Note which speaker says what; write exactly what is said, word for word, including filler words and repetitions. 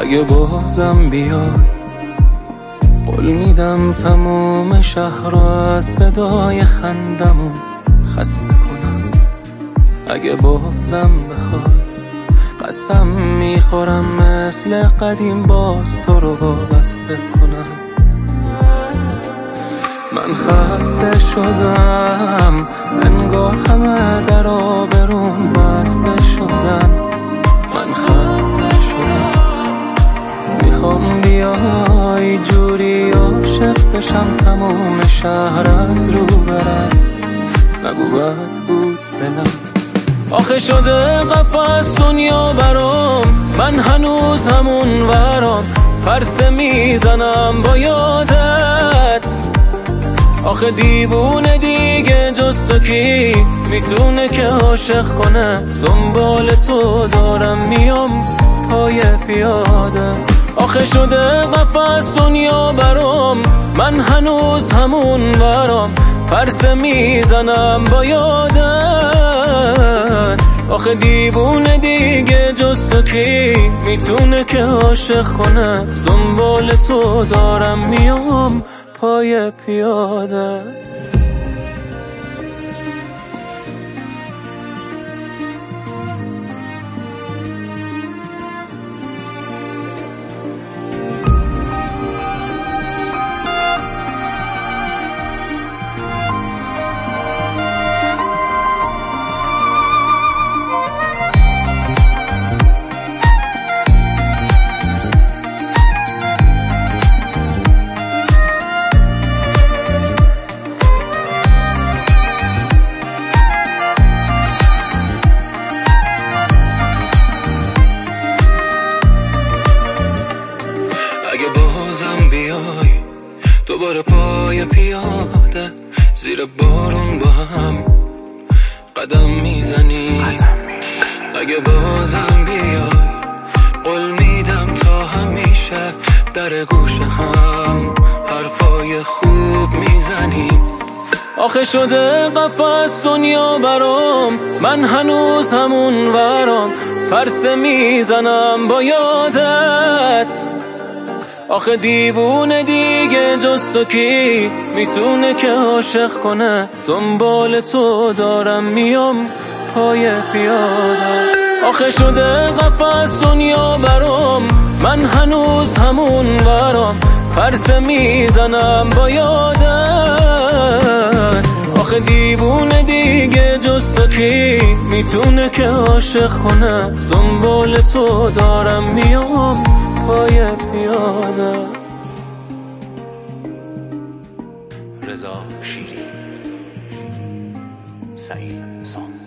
Speaker 1: اگه بازم بیای قول میدم تموم شهر رو از صدای خندمون خسته کنم. اگه بازم بخوای قسم میخورم مثل قدیم باز تو رو وابسته کنم. من خسته شدم انگار همه در آبروم بسته شدن. من خسته شدم میخوام بیای جوری عاشق بشم تموم شهر از رو برم. نگو بد بود دلم آخه شده قفس دنیا برام. من هنوز همون ورام پرسه میزنم با یادت. آخه دیوونه دیگه جز تو کی میتونه که عاشق کنه؟ دنبال تو دارم میام پای پیاده. آخه شده قفس دنیا برام. من هنوز همون ورام پرسه میزنم با یادت. آخه دیوونه دیگه جز تو کی میتونه که عاشق کنه؟ دنبال تو دارم میام پای پیاده. دوباره پای پیاده زیر بارون با هم قدم میزنی. اگه بازم بیای قول میدم تا همیشه در گوش هم حرفای خوب میزنی. آخه شده قفس دنیا برام. من هنوز همون ورام پرسه میزنم با یادت. آخه دیوونه دیگه جز تو کی میتونه که عاشق کنه؟ دنبال تو دارم میام پای پیاده. آخه شده قفس دنیا برام. من هنوز همون ورام پرسه میزنم با یادت. آخه دیوونه دیگه جز تو کی میتونه که عاشق کنه؟ دنبال تو دارم میام پای پیاده.
Speaker 2: رضا شیری، سعید سام.